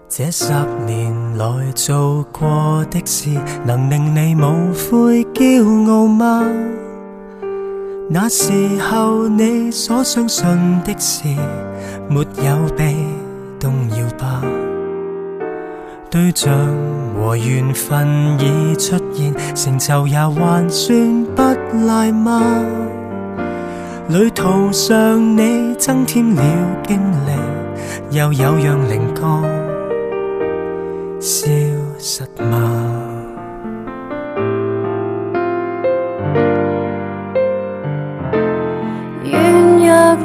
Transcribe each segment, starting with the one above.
這10年來做過的事，能令你無悔驕傲嗎？那時候你所相信的事，沒有被動搖吧？對象和緣分已出現，成就也還算不賴嗎？旅途上你增添了經歷，又有樣靈光消失嗎？ 軟弱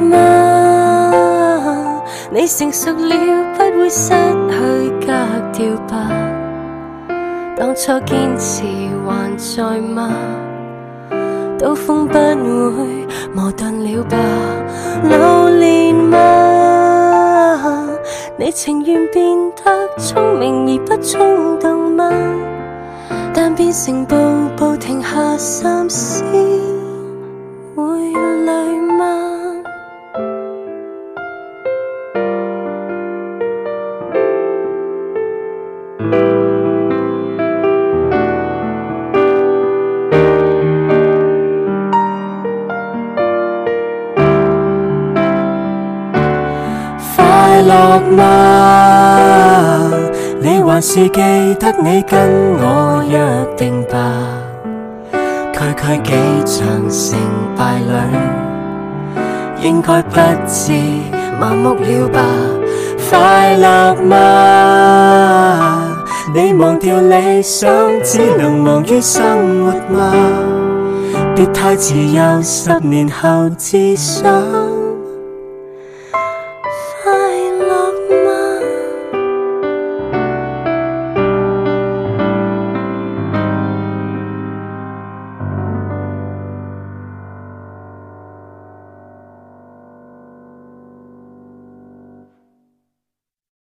嗎？你成熟了，不會失去格調吧？當初堅持還在嗎？刀鋒不會磨鈍了吧？老練嗎？你情願變得聰明而不衝動嗎？但變成步步停下三思，會累嗎？快樂嗎？你還是記得你跟我約定吧？區區幾場成敗裏，應該不至麻木了吧？快樂嗎？你忘掉理想，只能忙於生活嗎？別太自由，10年後自想。